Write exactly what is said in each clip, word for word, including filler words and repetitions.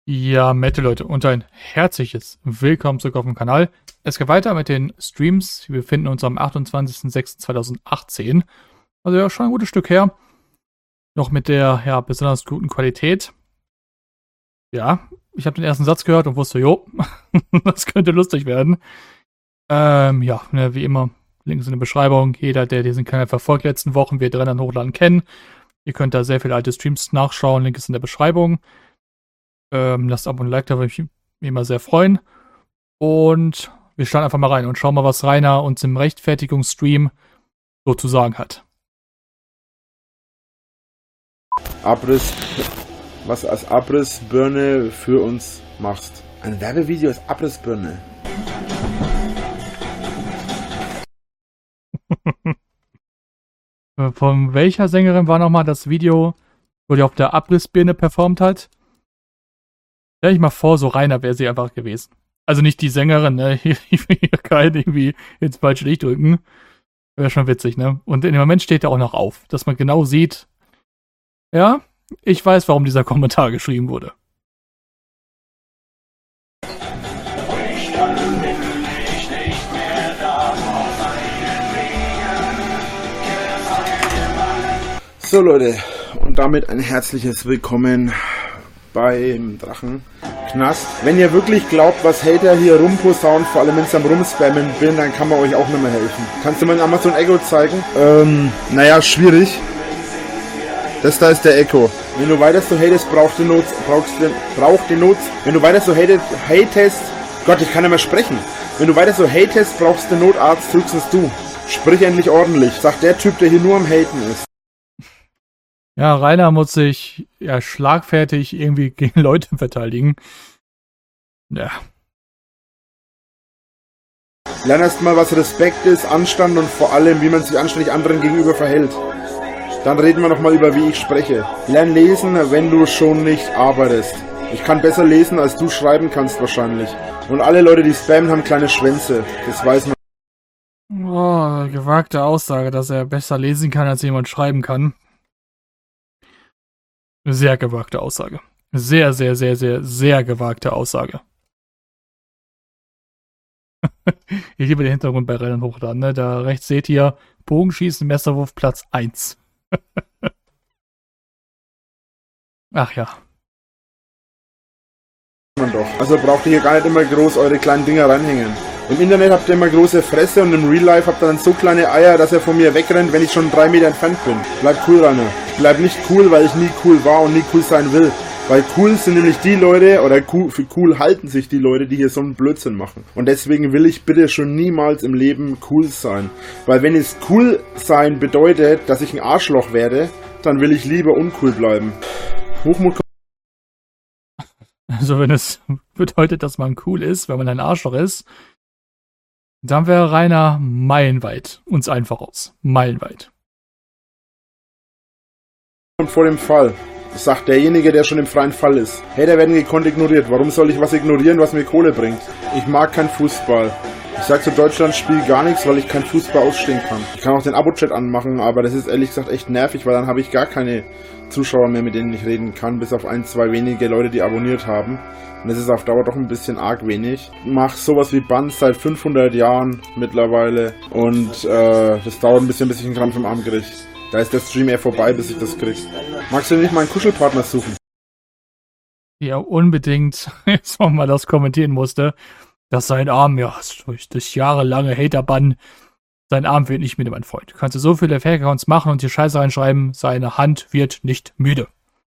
Ja, Mette Leute, und ein herzliches Willkommen zurück auf dem Kanal. Es geht weiter mit den Streams. Wir befinden uns am achtundzwanzigsten sechsten zweitausendachtzehn. Also ja, schon ein gutes Stück her. Noch mit der, ja, besonders guten Qualität. Ja, ich habe den ersten Satz gehört und wusste, jo, das könnte lustig werden. Ähm, ja, ne, wie immer, Links in der Beschreibung. Jeder, der diesen Kanal verfolgt, letzten Wochen wird Rennen hochladen kennen. Ihr könnt da sehr viele alte Streams nachschauen. Link ist in der Beschreibung. Ähm, lasst Abo und Like, da würde ich mich immer sehr freuen. Und wir starten einfach mal rein und schauen mal, was Rainer uns im Rechtfertigungsstream so zu sagen hat. Abriss, was als Abrissbirne für uns machst. Ein Werbevideo als Abrissbirne. Von welcher Sängerin war nochmal das Video, wo die auf der Abrissbirne performt hat? Stell ich mal vor, so Rainer wäre sie einfach gewesen. Also nicht die Sängerin, ne? Ich will hier keinen irgendwie ins falsche Licht drücken. Wäre schon witzig, ne? Und in dem Moment steht er auch noch auf, dass man genau sieht, ja, ich weiß, warum dieser Kommentar geschrieben wurde. So Leute, und damit ein herzliches Willkommen beim Drachenknast. Wenn ihr wirklich glaubt, was Hater hier rumposaunen, vor allem wenn ich am Rumspammen bin, dann kann man euch auch nicht mehr helfen. Kannst du mir ein Amazon Echo zeigen? Ähm, naja, schwierig. Das da ist der Echo. Wenn du weiter so hatest, brauchst du Not, brauchst du, braucht die Not. Wenn du weiter so hatet, hatest, Gott, ich kann nicht mehr sprechen. Wenn du weiter so hatest, brauchst du Notarzt, höchstens du. Sprich endlich ordentlich, sagt der Typ, der hier nur am Haten ist. Ja, Rainer muss sich ja schlagfertig irgendwie gegen Leute verteidigen. Ja. Lern erst mal, was Respekt ist, Anstand und vor allem, wie man sich anständig anderen gegenüber verhält. Dann reden wir nochmal über, wie ich spreche. Lern lesen, wenn du schon nicht arbeitest. Ich kann besser lesen, als du schreiben kannst wahrscheinlich. Und alle Leute, die spammen, haben kleine Schwänze. Das weiß man. Oh, gewagte Aussage, dass er besser lesen kann, als jemand schreiben kann. Sehr gewagte Aussage. Sehr, sehr, sehr, sehr, sehr gewagte Aussage. Ich liebe den Hintergrund bei Rennen hochladen, ne? Da rechts seht ihr Bogenschießen, Messerwurf, Platz eins. Ach ja. Man doch. Also braucht ihr hier gar nicht immer groß eure kleinen Dinger reinhängen. Im Internet habt ihr immer große Fresse und im Real Life habt ihr dann so kleine Eier, dass er von mir wegrennt, wenn ich schon drei Meter entfernt bin. Bleibt cool, Rainer. Ich bleib nicht cool, weil ich nie cool war und nie cool sein will. Weil cool sind nämlich die Leute, oder cool, für cool halten sich die Leute, die hier so einen Blödsinn machen. Und deswegen will ich bitte schon niemals im Leben cool sein. Weil wenn es cool sein bedeutet, dass ich ein Arschloch werde, dann will ich lieber uncool bleiben. Hochmut. Also wenn es bedeutet, dass man cool ist, wenn man ein Arschloch ist, dann wäre Rainer meilenweit uns einfach aus. Meilenweit. Und vor dem Fall, sagt derjenige, der schon im freien Fall ist. Hater werden gekonnt ignoriert. Warum soll ich was ignorieren, was mir Kohle bringt? Ich mag keinen Fußball. Ich sag zu Deutschland, spiel gar nichts, weil ich keinen Fußball ausstehen kann. Ich kann auch den Abo-Chat anmachen, aber das ist ehrlich gesagt echt nervig, weil dann habe ich gar keine Zuschauer mehr, mit denen ich reden kann, bis auf ein, zwei wenige Leute, die abonniert haben. Und das ist auf Dauer doch ein bisschen arg wenig. Ich mache sowas wie Bands seit fünfhundert Jahren mittlerweile und äh, das dauert ein bisschen, bis ich einen Krampf im Arm kriege. Da ist der Stream eher vorbei, bis ich das krieg. Magst du nicht mal einen Kuschelpartner suchen? Ja, unbedingt. Jetzt noch mal das kommentieren musste, dass sein Arm, ja, durch das jahrelange Haterbann, sein Arm wird nicht müde, mein Freund. Du kannst so viele Fake-Accounts machen und hier Scheiße reinschreiben, seine Hand wird nicht müde.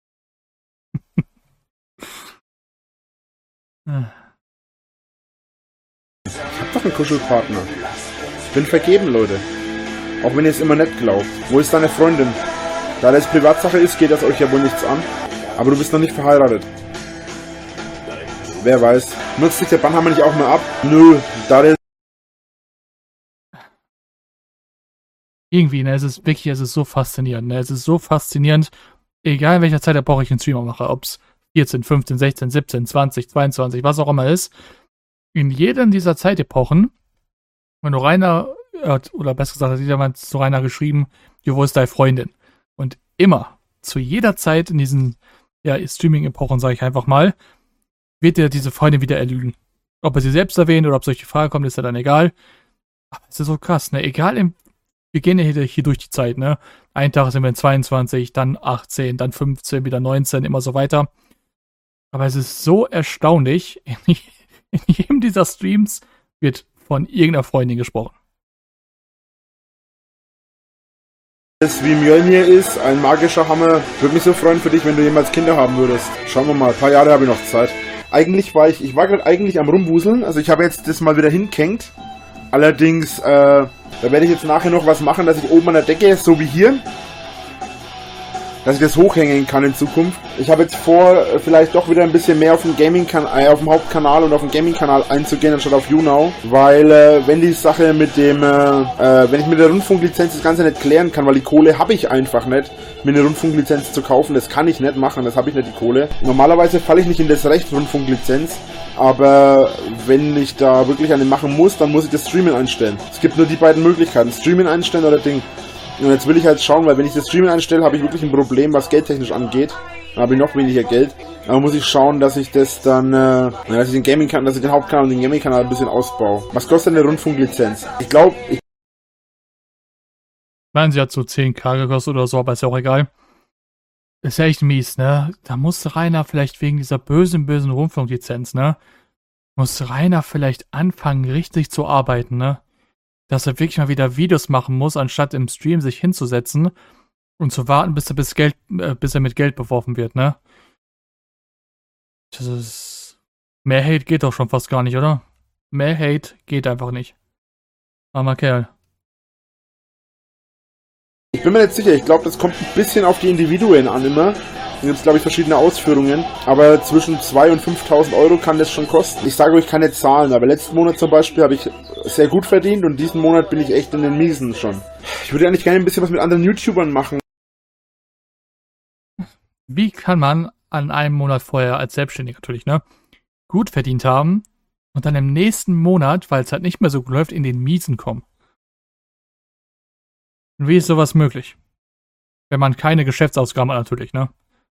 Ich hab doch einen Kuschelpartner. Ich bin vergeben, Leute. Auch wenn ihr es immer nicht glaubt. Wo ist deine Freundin? Da das Privatsache ist, geht das euch ja wohl nichts an. Aber du bist noch nicht verheiratet. Wer weiß. Nutzt sich der Bannhammer nicht auch mal ab? Nö, da der... Irgendwie, ne, es ist wirklich, es ist so faszinierend, ne, es ist so faszinierend, egal in welcher Zeit der Woche ich einen Streamer mache, ob es vierzehn, fünfzehn, sechzehn, siebzehn, zwanzig, zweiundzwanzig, was auch immer ist, in jedem dieser Zeitepochen, wenn du Rainer, oder besser gesagt, hat jemand zu Rainer geschrieben, jo, wo ist deine Freundin? Und immer, zu jeder Zeit in diesen, ja, Streaming-Epochen, sage ich einfach mal, wird er diese Freundin wieder erlügen. Ob er sie selbst erwähnt oder ob solche Frage kommt, ist ja dann egal. Aber es ist so krass, ne? Egal, im, wir gehen ja hier, hier durch die Zeit, ne? Einen Tag sind wir in zweiundzwanzig, dann achtzehn, dann fünfzehn, wieder neunzehn, immer so weiter. Aber es ist so erstaunlich, in, in jedem dieser Streams wird von irgendeiner Freundin gesprochen. Wie Mjölnir ist, ein magischer Hammer. Würde mich so freuen für dich, wenn du jemals Kinder haben würdest. Schauen wir mal, ein paar Jahre habe ich noch Zeit. Eigentlich war ich, ich war gerade eigentlich am Rumwuseln, also ich habe jetzt das mal wieder hingehängt. Allerdings, äh, da werde ich jetzt nachher noch was machen, dass ich oben an der Decke, so wie hier, dass ich das hochhängen kann in Zukunft. Ich habe jetzt vor, vielleicht doch wieder ein bisschen mehr auf den Gaming-Kanal, äh, auf dem Hauptkanal und auf den Gaming-Kanal einzugehen, anstatt auf YouNow. Weil, äh, wenn die Sache mit dem, äh, äh, wenn ich mit der Rundfunklizenz das Ganze nicht klären kann, weil die Kohle habe ich einfach nicht, mir eine Rundfunklizenz zu kaufen, das kann ich nicht machen, das habe ich nicht die Kohle. Normalerweise falle ich nicht in das Recht Rundfunklizenz, aber wenn ich da wirklich eine machen muss, dann muss ich das Streamen einstellen. Es gibt nur die beiden Möglichkeiten, Streamen einstellen oder Ding. Und jetzt will ich halt schauen, weil wenn ich das Streamen einstelle, habe ich wirklich ein Problem, was geldtechnisch angeht. Dann habe ich noch weniger Geld. Aber muss ich schauen, dass ich das dann, äh, dass ich den Gaming-Kanal, dass ich den Hauptkanal und den Gaming-Kanal ein bisschen ausbaue. Was kostet eine Rundfunklizenz? Ich glaube, ich... Ich meine, sie hat so zehn K gekostet oder so, aber ist ja auch egal. Ist ja echt mies, ne? Da muss Rainer vielleicht wegen dieser bösen, bösen Rundfunklizenz, ne? Muss Rainer vielleicht anfangen, richtig zu arbeiten, ne? Dass er wirklich mal wieder Videos machen muss, anstatt im Stream sich hinzusetzen und zu warten, bis er, bis Geld, äh, bis er mit Geld beworfen wird, ne? Das ist... Mehr Hate geht doch schon fast gar nicht, oder? Mehr Hate geht einfach nicht. Armer Kerl. Ich bin mir nicht sicher, ich glaube, das kommt ein bisschen auf die Individuen an immer. Da gibt es, glaube ich, verschiedene Ausführungen. Aber zwischen zweitausend und fünftausend Euro kann das schon kosten. Ich sage euch keine Zahlen, aber letzten Monat zum Beispiel habe ich sehr gut verdient und diesen Monat bin ich echt in den Miesen schon. Ich würde eigentlich gerne ein bisschen was mit anderen YouTubern machen. Wie kann man an einem Monat vorher als Selbstständiger natürlich, ne, gut verdient haben und dann im nächsten Monat, weil es halt nicht mehr so gut läuft, in den Miesen kommen? Und wie ist sowas möglich? Wenn man keine Geschäftsausgaben hat natürlich, ne?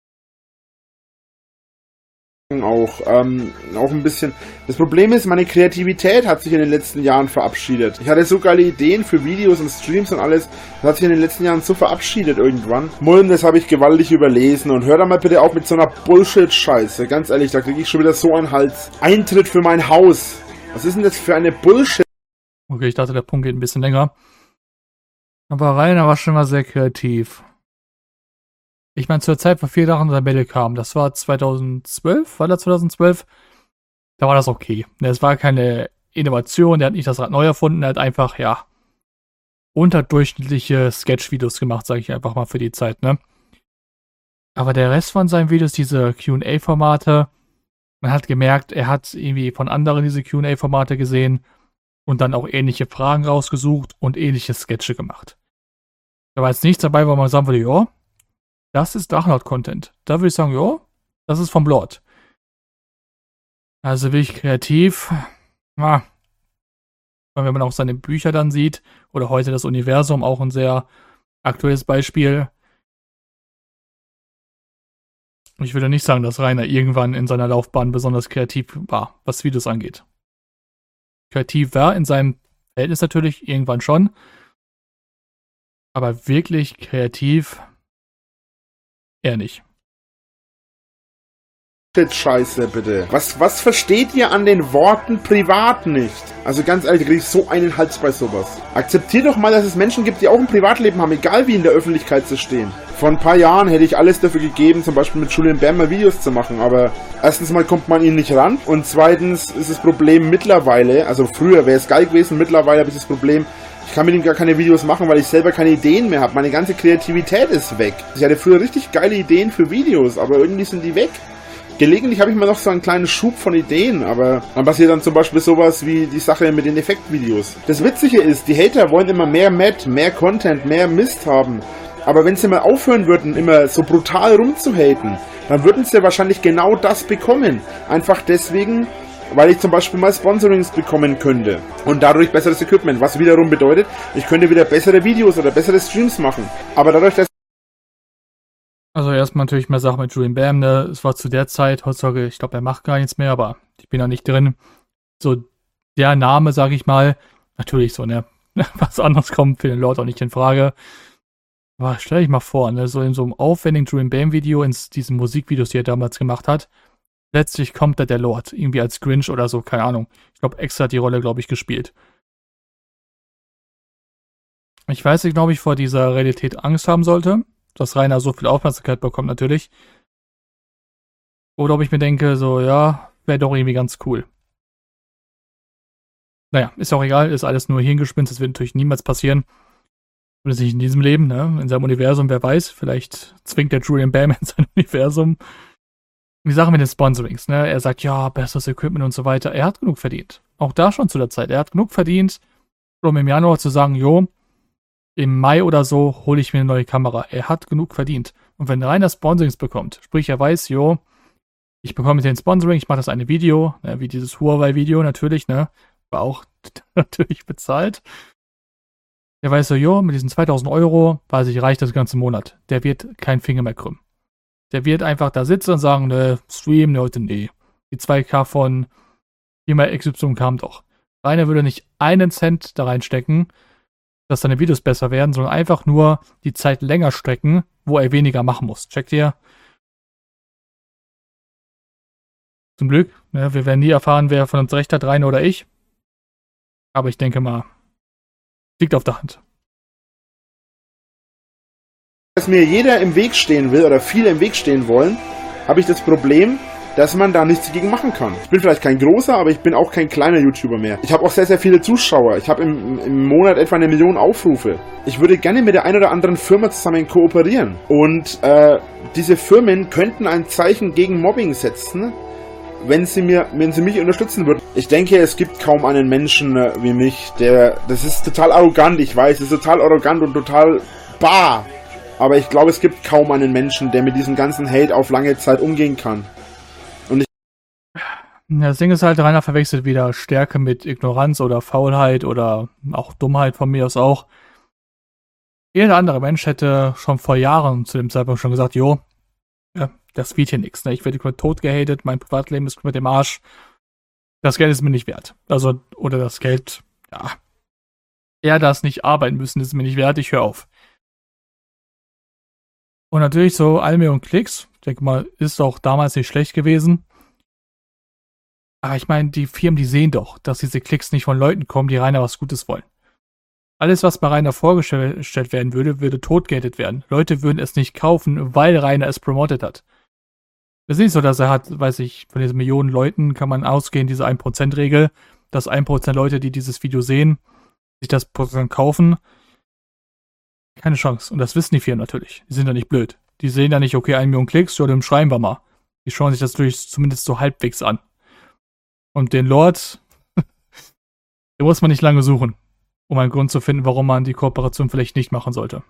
Auch, ähm, auch ein bisschen. Das Problem ist, meine Kreativität hat sich in den letzten Jahren verabschiedet. Ich hatte so geile Ideen für Videos und Streams und alles. Das hat sich in den letzten Jahren so verabschiedet irgendwann. Mullen, das habe ich gewaltig überlesen. Und hör da mal bitte auf mit so einer Bullshit-Scheiße. Ganz ehrlich, da kriege ich schon wieder so einen Hals. Eintritt für mein Haus. Was ist denn das für eine Bullshit? Okay, ich dachte, der Punkt geht ein bisschen länger. Aber Rainer war schon mal sehr kreativ. Ich meine, zur Zeit, wo vier Sachen Tabelle kam, das war zweitausendzwölf, war das zweitausendzwölf? Da war das okay. Es war keine Innovation, der hat nicht das Rad neu erfunden, er hat einfach, ja, unterdurchschnittliche Sketch-Videos gemacht, sage ich einfach mal für die Zeit, ne? Aber der Rest von seinen Videos, diese Q und A-Formate, man hat gemerkt, er hat irgendwie von anderen diese Q und A-Formate gesehen und dann auch ähnliche Fragen rausgesucht und ähnliche Sketche gemacht. Da war jetzt nichts dabei, wo man sagen würde, ja, das ist Drachenlord-Content. Da würde ich sagen, ja, das ist vom Lord. Also wirklich kreativ. Ah. Wenn man auch seine Bücher dann sieht, oder heute das Universum, auch ein sehr aktuelles Beispiel. Ich würde nicht sagen, dass Rainer irgendwann in seiner Laufbahn besonders kreativ war, was Videos angeht. Kreativ war in seinem Verhältnis natürlich, irgendwann schon. Aber wirklich kreativ eher nicht. Scheiße, bitte. Was, was versteht ihr an den Worten privat nicht? Also ganz ehrlich, krieg ich so einen Hals bei sowas. Akzeptiert doch mal, dass es Menschen gibt, die auch ein Privatleben haben, egal wie in der Öffentlichkeit zu stehen. Vor ein paar Jahren hätte ich alles dafür gegeben, zum Beispiel mit Julian Bam mal Videos zu machen, aber erstens mal kommt man ihnen nicht ran und zweitens ist das Problem mittlerweile, also früher wäre es geil gewesen, mittlerweile habe ich das Problem, ich kann mit ihm gar keine Videos machen, weil ich selber keine Ideen mehr habe. Meine ganze Kreativität ist weg. Ich hatte früher richtig geile Ideen für Videos, aber irgendwie sind die weg. Gelegentlich habe ich mal noch so einen kleinen Schub von Ideen, aber dann passiert dann zum Beispiel sowas wie die Sache mit den Effektvideos. Das Witzige ist, die Hater wollen immer mehr Matt, mehr Content, mehr Mist haben. Aber wenn sie mal aufhören würden, immer so brutal rumzuhaten, dann würden sie wahrscheinlich genau das bekommen. Einfach deswegen, weil ich zum Beispiel mal Sponsorings bekommen könnte und dadurch besseres Equipment, was wiederum bedeutet, ich könnte wieder bessere Videos oder bessere Streams machen. Aber dadurch, dass Also erstmal natürlich mehr Sachen mit Julian Bam, ne? Es war zu der Zeit, heutzutage, ich glaube, er macht gar nichts mehr, aber ich bin da nicht drin. So der Name, sag ich mal, natürlich so, ne? Was anderes kommt für den Lord auch nicht in Frage. Aber stell dich mal vor, ne? So in so einem aufwendigen Julian Bam-Video, in diesen Musikvideos, die er damals gemacht hat, letztlich kommt da der Lord, irgendwie als Grinch oder so, keine Ahnung. Ich glaube, X hat die Rolle, glaube ich, gespielt. Ich weiß nicht, ob ich vor dieser Realität Angst haben sollte, dass Rainer so viel Aufmerksamkeit bekommt, natürlich. Oder ob ich mir denke, so, ja, wäre doch irgendwie ganz cool. Naja, ist auch egal, ist alles nur Hirngespinst, das wird natürlich niemals passieren. Zumindest nicht in diesem Leben, ne? In seinem Universum, wer weiß, vielleicht zwingt der Julian Bam in sein Universum. Die Sache mit den Sponsorings, ne? Er sagt, ja, besseres Equipment und so weiter. Er hat genug verdient. Auch da schon zu der Zeit. Er hat genug verdient, um im Januar zu sagen, jo, im Mai oder so hole ich mir eine neue Kamera. Er hat genug verdient. Und wenn Rainer Sponsorings bekommt, sprich er weiß, jo, ich bekomme den Sponsoring, ich mache das eine Video, ne, wie dieses Huawei-Video natürlich, ne, war auch natürlich bezahlt. Der weiß so, jo, mit diesen zweitausend Euro, weiß ich, reicht das ganze Monat. Der wird keinen Finger mehr krümmen. Der wird einfach da sitzen und sagen, ne, Stream, ne, heute nee. Die zwei K von Firma X Y kam doch. Rainer würde nicht einen Cent da reinstecken, dass seine Videos besser werden, sondern einfach nur die Zeit länger strecken, wo er weniger machen muss. Checkt ihr? Zum Glück, ne, wir werden nie erfahren, wer von uns recht hat, Rainer oder ich. Aber ich denke mal, liegt auf der Hand. Dass mir jeder im Weg stehen will oder viele im Weg stehen wollen, habe ich das Problem, dass man da nichts dagegen machen kann. Ich bin vielleicht kein großer, aber ich bin auch kein kleiner YouTuber mehr. Ich habe auch sehr, sehr viele Zuschauer. Ich habe im, im Monat etwa eine Million Aufrufe. Ich würde gerne mit der einen oder anderen Firma zusammen kooperieren. Und äh, diese Firmen könnten ein Zeichen gegen Mobbing setzen, wenn sie mir, wenn sie mich unterstützen würden. Ich denke, es gibt kaum einen Menschen äh, wie mich, der, das ist total arrogant, ich weiß, es ist total arrogant und total bar. Aber ich glaube, es gibt kaum einen Menschen, der mit diesem ganzen Hate auf lange Zeit umgehen kann. Und ich Das Ding ist halt, Rainer verwechselt wieder Stärke mit Ignoranz oder Faulheit oder auch Dummheit von mir aus auch. Jeder andere Mensch hätte schon vor Jahren zu dem Zeitpunkt schon gesagt, jo, ja, das wird hier nichts. Ne? Ich werde komplett tot gehatet, mein Privatleben ist mit dem Arsch. Das Geld ist mir nicht wert. Also, oder das Geld, ja, er das nicht arbeiten müssen, ist mir nicht wert, ich höre auf. Und natürlich so eine Million Klicks, ich denke mal, ist auch damals nicht schlecht gewesen. Aber ich meine, die Firmen, die sehen doch, dass diese Klicks nicht von Leuten kommen, die Rainer was Gutes wollen. Alles, was bei Rainer vorgestellt werden würde, würde totgehatet werden. Leute würden es nicht kaufen, weil Rainer es promotet hat. Es ist nicht so, dass er hat, weiß ich, von diesen Millionen Leuten kann man ausgehen, diese ein Prozent Regel, dass ein Prozent Leute, die dieses Video sehen, sich das Prozent kaufen. Keine Chance. Und das wissen die Firmen natürlich. Die sind ja nicht blöd. Die sehen ja nicht, okay, eine Million Klicks, ja, dann schreiben wir mal. Die schauen sich das natürlich zumindest so halbwegs an. Und den Lord, den muss man nicht lange suchen, um einen Grund zu finden, warum man die Kooperation vielleicht nicht machen sollte.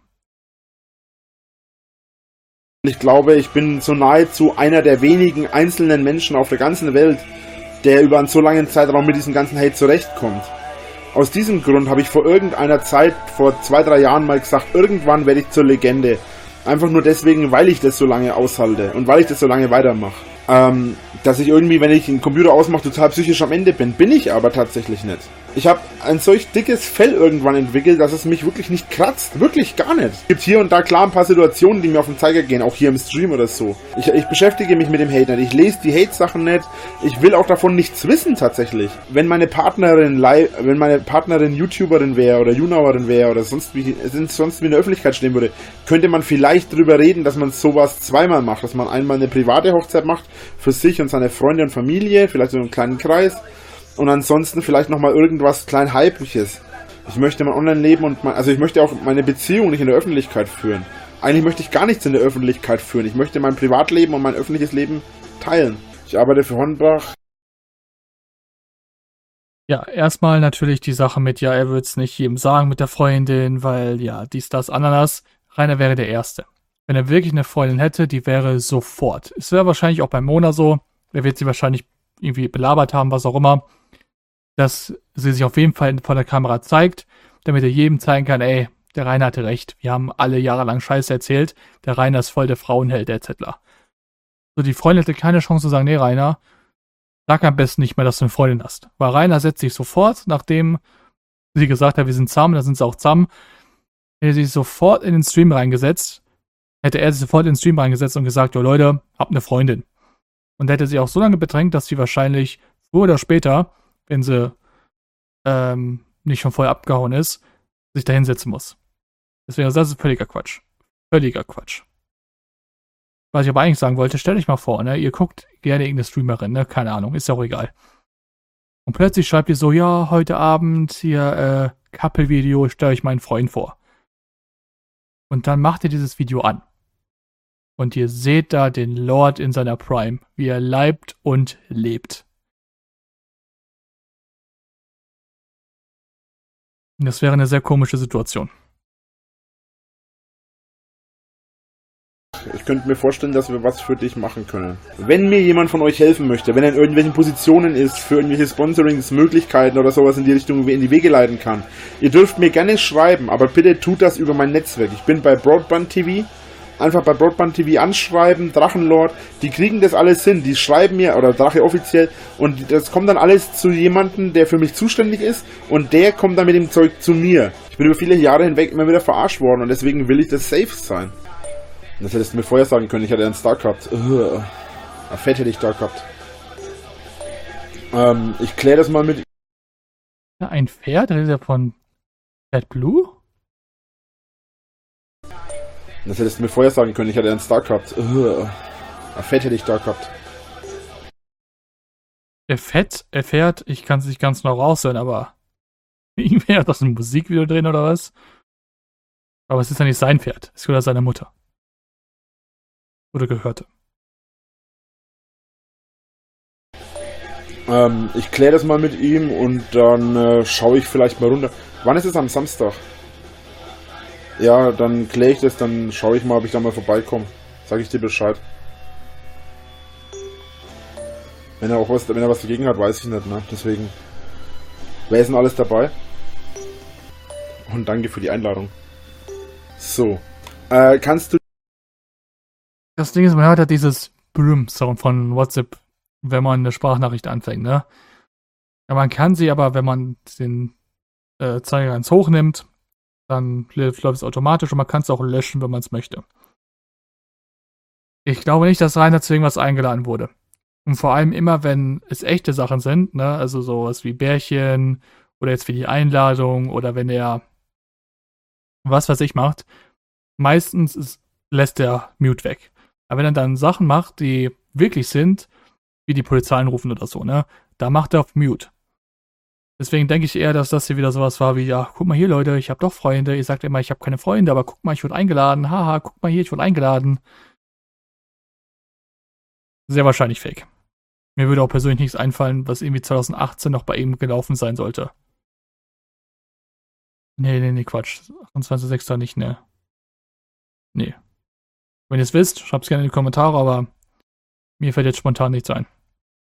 Ich glaube, ich bin so nahezu einer der wenigen einzelnen Menschen auf der ganzen Welt, der über einen so langen Zeitraum mit diesem ganzen Hate zurechtkommt. Aus diesem Grund habe ich vor irgendeiner Zeit, vor zwei, drei Jahren mal gesagt, irgendwann werde ich zur Legende. Einfach nur deswegen, weil ich das so lange aushalte und weil ich das so lange weitermache. Ähm, dass ich irgendwie, wenn ich den Computer ausmache, total psychisch am Ende bin. Bin ich aber tatsächlich nicht. Ich habe ein solch dickes Fell irgendwann entwickelt, dass es mich wirklich nicht kratzt. Wirklich gar nicht. Es gibt hier und da klar ein paar Situationen, die mir auf den Zeiger gehen, auch hier im Stream oder so. Ich, ich beschäftige mich mit dem Hate nicht. Ich lese die Hate-Sachen nicht. Ich will auch davon nichts wissen tatsächlich. Wenn meine Partnerin live, wenn meine Partnerin YouTuberin wäre oder YouNowerin wäre oder sonst wie, sonst wie in der Öffentlichkeit stehen würde, könnte man vielleicht drüber reden, dass man sowas zweimal macht. Dass man einmal eine private Hochzeit macht für sich und seine Freunde und Familie, vielleicht so einen kleinen Kreis. Und ansonsten vielleicht nochmal irgendwas klein Hypliches. Ich möchte mein Online-Leben und mein, also ich möchte auch meine Beziehung nicht in der Öffentlichkeit führen. Eigentlich möchte ich gar nichts in der Öffentlichkeit führen. Ich möchte mein Privatleben und mein öffentliches Leben teilen. Ich arbeite für Hornbach. Ja, erstmal natürlich die Sache mit, ja, er würde es nicht jedem sagen mit der Freundin, weil, ja, dies, das, Ananas. Rainer wäre der Erste. Wenn er wirklich eine Freundin hätte, die wäre sofort. Es wäre wahrscheinlich auch bei Mona so. Er wird sie wahrscheinlich irgendwie belabert haben, was auch immer, dass sie sich auf jeden Fall vor der Kamera zeigt, damit er jedem zeigen kann, ey, der Rainer hatte recht. Wir haben alle jahrelang Scheiße erzählt. Der Rainer ist voll der Frauenheld, der Zettler. So, die Freundin hatte keine Chance zu sagen, nee, Rainer, sag am besten nicht mehr, dass du eine Freundin hast. Weil Rainer setzt sich sofort, nachdem sie gesagt hat, wir sind zusammen, da sind sie auch zusammen, hätte sie sich sofort in den Stream reingesetzt, hätte er sich sofort in den Stream reingesetzt und gesagt, jo Leute, hab eine Freundin. Und hätte sie auch so lange bedrängt, dass sie wahrscheinlich früher oder später, wenn sie ähm, nicht schon voll abgehauen ist, sich da hinsetzen muss. Deswegen, das ist völliger Quatsch. Völliger Quatsch. Was ich aber eigentlich sagen wollte, stellt euch mal vor, ne, ihr guckt gerne irgendeine Streamerin, ne, keine Ahnung, ist ja auch egal. Und plötzlich schreibt ihr so, ja, heute Abend hier, äh, Couple-Video, ich stelle euch meinen Freund vor. Und dann macht ihr dieses Video an. Und ihr seht da den Lord in seiner Prime, wie er leibt und lebt. Das wäre eine sehr komische Situation. Ich könnte mir vorstellen, dass wir was für dich machen können. Wenn mir jemand von euch helfen möchte, wenn er in irgendwelchen Positionen ist, für irgendwelche Sponsorings, Möglichkeiten oder sowas in die Richtung in die Wege leiten kann, ihr dürft mir gerne schreiben, aber bitte tut das über mein Netzwerk. Ich bin bei Broadband T V. Einfach bei Broadband T V anschreiben, Drachenlord, die kriegen das alles hin, die schreiben mir, oder Drache offiziell, und das kommt dann alles zu jemandem, der für mich zuständig ist, und der kommt dann mit dem Zeug zu mir. Ich bin über viele Jahre hinweg immer wieder verarscht worden, und deswegen will ich das safe sein. Und das hättest du mir vorher sagen können, ich hätte einen Star gehabt. Ugh. Fett hätte ich da gehabt. Ähm, ich kläre das mal mit... Ein Pferd? Das ist ja von Bad Blue? Das hättest du mir vorher sagen können, ich hätte einen Star gehabt. Ugh. Fett hätte ich da gehabt. Der Fett erfährt, ich kann es nicht ganz genau raushören, aber irgendwie hat das ein Musikvideo drin oder was? Aber es ist ja nicht sein Pferd, es gehört seiner Mutter. Oder gehörte. Ähm, ich kläre das mal mit ihm und dann äh, schaue ich vielleicht mal runter. Wann ist es am Samstag? Ja, dann kläre ich das, dann schaue ich mal, ob ich da mal vorbeikomme. Sag ich dir Bescheid. Wenn er auch was, wenn er was dagegen hat, weiß ich nicht, ne? Deswegen. Wer ist denn alles dabei? Und danke für die Einladung. So. Äh, kannst du... Das Ding ist, man hört halt dieses Brüm-Sound von WhatsApp, wenn man eine Sprachnachricht anfängt, ne? Ja, man kann sie aber, wenn man den äh, Zeiger ganz hoch nimmt, dann läuft es automatisch und man kann es auch löschen, wenn man es möchte. Ich glaube nicht, dass Rainer zu irgendwas eingeladen wurde. Und vor allem immer, wenn es echte Sachen sind, ne, also sowas wie Bärchen oder jetzt wie die Einladung oder wenn er was weiß ich macht, meistens ist, lässt er Mute weg. Aber wenn er dann Sachen macht, die wirklich sind, wie die Polizei anrufen oder so, ne, da macht er auf Mute. Deswegen denke ich eher, dass das hier wieder sowas war wie, ja, guck mal hier, Leute, ich habe doch Freunde. Ihr sagt immer, ich habe keine Freunde, aber guck mal, ich wurde eingeladen. Haha, guck mal hier, ich wurde eingeladen. Sehr wahrscheinlich fake. Mir würde auch persönlich nichts einfallen, was irgendwie zwanzig achtzehn noch bei ihm gelaufen sein sollte. Nee, nee, nee, Quatsch. achtundzwanzigster sechster nicht, ne. Nee. Wenn ihr es wisst, schreibt es gerne in die Kommentare, aber mir fällt jetzt spontan nichts ein.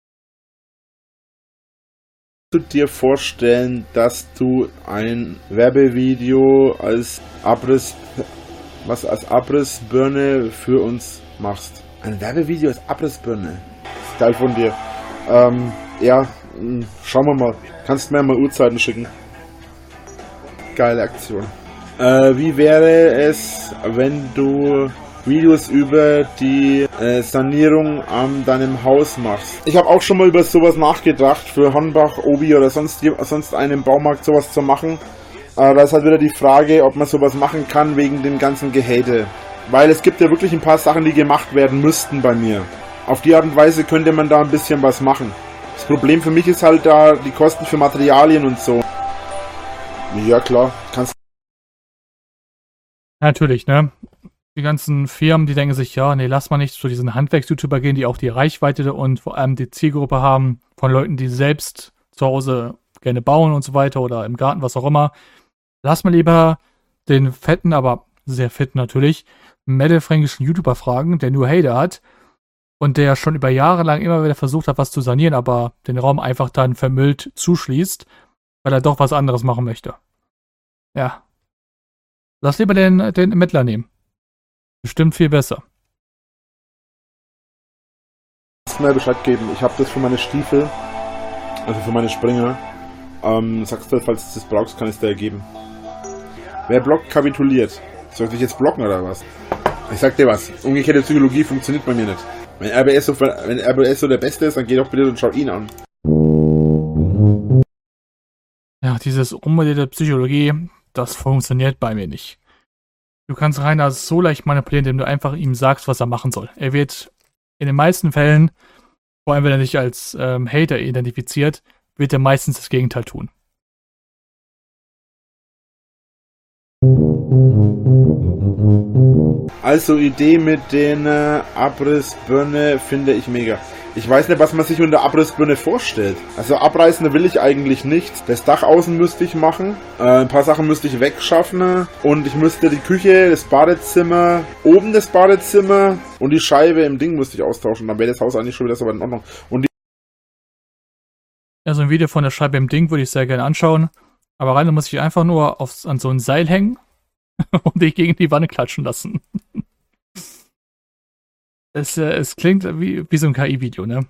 Du dir vorstellen, dass du ein Werbevideo als Abriss, was als Abrissbirne für uns machst? Ein Werbevideo als Abrissbirne? Das ist geil von dir. Ähm, ja, schauen wir mal. Kannst mir mal Uhrzeiten schicken. Geile Aktion. Äh, wie wäre es, wenn du Videos über die äh, Sanierung an deinem Haus machst? Ich habe auch schon mal über sowas nachgedacht, für Hornbach, Obi oder sonst, sonst einen Baumarkt sowas zu machen. Äh, da ist halt wieder die Frage, ob man sowas machen kann wegen dem ganzen Gehate. Weil es gibt ja wirklich ein paar Sachen, die gemacht werden müssten bei mir. Auf die Art und Weise könnte man da ein bisschen was machen. Das Problem für mich ist halt da die Kosten für Materialien und so. Ja klar, kannst Natürlich, ne? Die ganzen Firmen, die denken sich, ja, nee, lass mal nicht zu diesen Handwerks-YouTuber gehen, die auch die Reichweite und vor allem die Zielgruppe haben von Leuten, die selbst zu Hause gerne bauen und so weiter oder im Garten, was auch immer. Lass mal lieber den fetten, aber sehr fitten natürlich, mittelfränkischen YouTuber fragen, der nur Hater hat und der schon über Jahre lang immer wieder versucht hat, was zu sanieren, aber den Raum einfach dann vermüllt zuschließt, weil er doch was anderes machen möchte. Ja. Lass lieber den, den Ermittler nehmen. Bestimmt viel besser. Mir Bescheid geben. Ich habe das für meine Stiefel, also für meine Springer. Ähm, sagst du, falls du das brauchst, kann ich es dir geben. Wer blockt, kapituliert. Soll ich jetzt blocken oder was? Ich sag dir was. Umgekehrte Psychologie funktioniert bei mir nicht. Wenn R B S so, wenn R B S so der Beste ist, dann geh doch bitte und schau ihn an. Ja, dieses umgekehrte Psychologie, das funktioniert bei mir nicht. Du kannst Rainer so leicht manipulieren, indem du einfach ihm sagst, was er machen soll. Er wird in den meisten Fällen, vor allem wenn er dich als ähm, Hater identifiziert, wird er meistens das Gegenteil tun. Also Idee mit den äh, Abrissbirne finde ich mega. Ich weiß nicht, was man sich unter Abrissbirne vorstellt. Also abreißen will ich eigentlich nicht. Das Dach außen müsste ich machen. Äh, ein paar Sachen müsste ich wegschaffen. Und ich müsste die Küche, das Badezimmer, oben das Badezimmer und die Scheibe im Ding müsste ich austauschen. Dann wäre das Haus eigentlich schon wieder so weit in Ordnung. Und die Also ein Video von der Scheibe im Ding würde ich sehr gerne anschauen. Aber Rainer muss ich einfach nur aufs, an so ein Seil hängen und dich gegen die Wanne klatschen lassen. Es, äh, es klingt wie, wie so ein K I-Video, ne?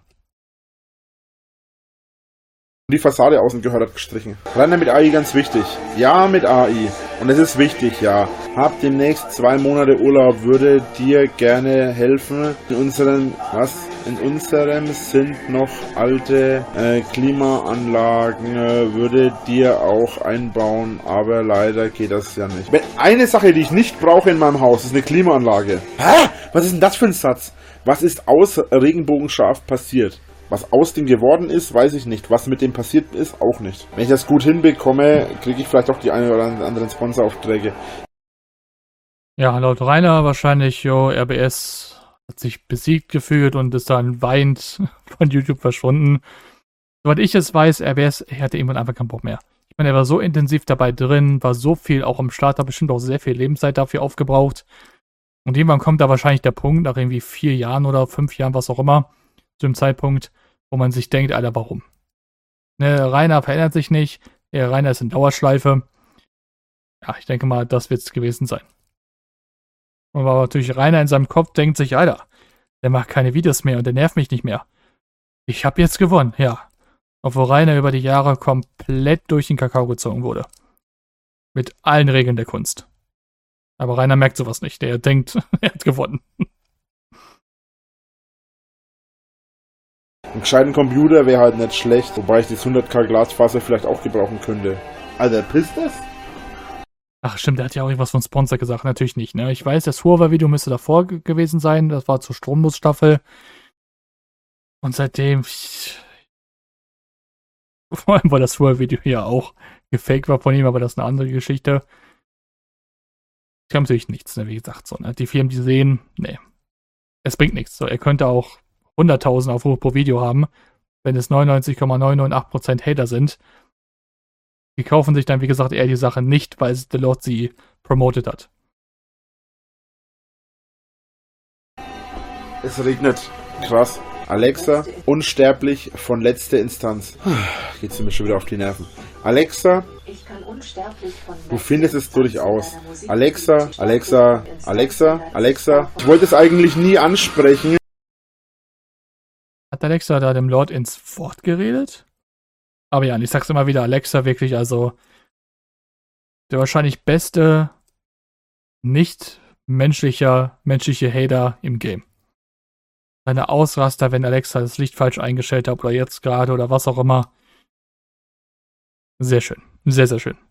die Fassade außen gehört hat gestrichen. Rainer mit A I ganz wichtig. Ja, mit A I. Und es ist wichtig, ja. Hab demnächst zwei Monate Urlaub, würde dir gerne helfen. In unseren, was? In unserem sind noch alte äh, Klimaanlagen, äh, würde dir auch einbauen, aber leider geht das ja nicht. Wenn eine Sache, die ich nicht brauche in meinem Haus, ist eine Klimaanlage. Hä? Was ist denn das für ein Satz? Was ist aus Regenbogenschaf passiert? Was aus dem geworden ist, weiß ich nicht. Was mit dem passiert ist, auch nicht. Wenn ich das gut hinbekomme, kriege ich vielleicht auch die eine oder anderen Sponsoraufträge. Ja, laut Rainer wahrscheinlich, jo, R B S hat sich besiegt gefühlt und ist dann weint von YouTube verschwunden. Soweit ich es weiß, R B S hatte irgendwann einfach keinen Bock mehr. Ich meine, er war so intensiv dabei drin, war so viel auch am Start, hat bestimmt auch sehr viel Lebenszeit dafür aufgebraucht. Und irgendwann kommt da wahrscheinlich der Punkt, nach irgendwie vier Jahren oder fünf Jahren, was auch immer, zu dem Zeitpunkt, wo man sich denkt, Alter, warum? Ne, Rainer verändert sich nicht, der Rainer ist in Dauerschleife. Ja, ich denke mal, das wird es gewesen sein. Und aber natürlich Rainer in seinem Kopf denkt sich, Alter, der macht keine Videos mehr und der nervt mich nicht mehr. Ich habe jetzt gewonnen, ja. Obwohl Rainer über die Jahre komplett durch den Kakao gezogen wurde. Mit allen Regeln der Kunst. Aber Rainer merkt sowas nicht, der denkt, er hat gewonnen. Ein gescheiten Computer wäre halt nicht schlecht, wobei ich das hundert K Glasfaser vielleicht auch gebrauchen könnte. Alter, pisst das? Ach stimmt, der hat ja auch irgendwas von Sponsor gesagt, natürlich nicht, ne? Ich weiß, das Huawei-Video müsste davor g- gewesen sein, das war zur Stromlosstaffel. Und seitdem, vor allem, weil das Huawei-Video ja auch gefaked war von ihm, aber das ist eine andere Geschichte. Ich habe natürlich nichts, ne? Wie gesagt, so, ne? Die Firmen, die sehen, ne. Es bringt nichts, so, er könnte auch hunderttausend Aufrufe pro Video haben, wenn es neunundneunzig Komma neunundneunzig Prozent Hater sind. Die kaufen sich dann, wie gesagt, eher die Sache nicht, weil The Lord sie promoted hat. Es regnet. Krass. Alexa, unsterblich von letzter Instanz. Geht's mir schon wieder auf die Nerven. Alexa, Ich kann unsterblich von du findest es durchaus. Alexa, Alexa, Alexa, Alexa. Ich wollte es eigentlich nie ansprechen. Hat Alexa da dem Lord ins Wort geredet? Aber ja, ich sag's immer wieder, Alexa wirklich, also der wahrscheinlich beste nicht menschlicher, menschliche Hater im Game. Seine Ausraster, wenn Alexa das Licht falsch eingestellt hat oder jetzt gerade oder was auch immer. Sehr schön. Sehr, sehr schön.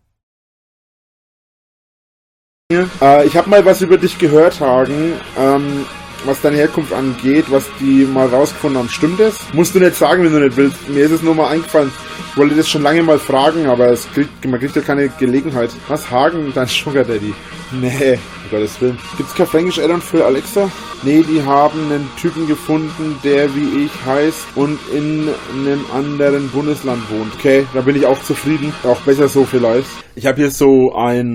Äh, ich habe mal was über dich gehört, Hagen. Ähm, was deine Herkunft angeht, was die mal rausgefunden haben. Stimmt das? Musst du nicht sagen, wenn du nicht willst. Mir ist es nur mal eingefallen. Ich wollte das schon lange mal fragen, aber es kriegt, man kriegt ja keine Gelegenheit. Was, Hagen, dein Sugar Daddy? Nee, um Gottes Willen. Gibt's kein Fränkisch Add-on für Alexa? Nee, die haben einen Typen gefunden, der wie ich heißt und in einem anderen Bundesland wohnt. Okay, da bin ich auch zufrieden. Auch besser so vielleicht. Ich habe hier so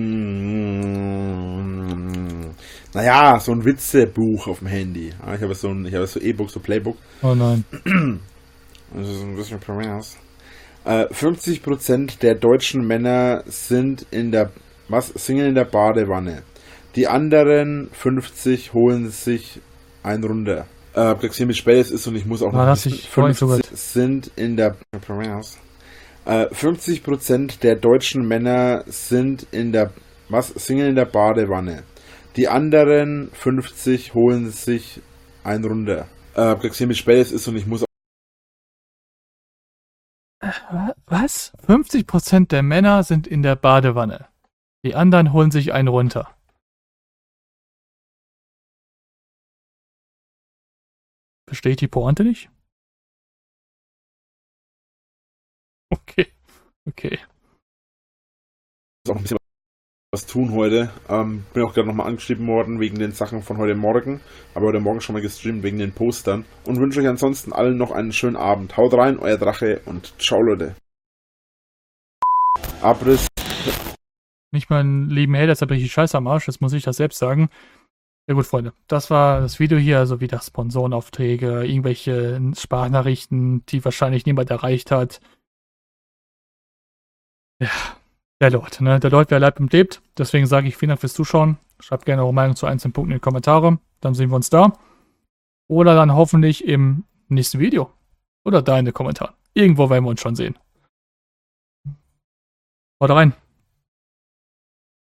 ein... Naja, so ein Witzebuch auf dem Handy. Ich habe so ein, ich habe so E-Book, so Playbook. Oh nein. Das ist ein bisschen pervers. Äh, fünfzig Prozent der deutschen Männer sind in der was singen in der Badewanne. Die anderen fünfzig holen sich ein runter. Äh, gesehen, wie spät es ist und ich muss auch War noch das nicht vorhin so fünfzig sind in der äh, fünfzig Prozent der deutschen Männer sind in der was singen in der Badewanne. Die anderen fünfzig holen sich ein runter. Äh, gesehen, wie spät es ist und ich muss Was? fünfzig Prozent der Männer sind in der Badewanne. Die anderen holen sich einen runter. Verstehe ich die Pointe nicht? Okay. Okay. auch ein bisschen was tun heute. Ähm, bin auch gerade nochmal angeschrieben worden wegen den Sachen von heute Morgen. Aber heute Morgen schon mal gestreamt wegen den Postern. Und wünsche euch ansonsten allen noch einen schönen Abend. Haut rein, euer Drache und ciao Leute. Abriss. Nicht mal einen lieben Hater, deshalb richtig scheiße am Arsch, jetzt muss ich das selbst sagen. Ja gut, Freunde, das war das Video hier, also wieder Sponsorenaufträge, irgendwelche Sprachnachrichten, die wahrscheinlich niemand erreicht hat. Ja, der Lord, ne? Der Lord, wer lebt und lebt. Deswegen sage ich vielen Dank fürs Zuschauen. Schreibt gerne eure Meinung zu einzelnen Punkten in die Kommentare. Dann sehen wir uns da. Oder dann hoffentlich im nächsten Video. Oder da in den Kommentaren. Irgendwo werden wir uns schon sehen. Haut rein.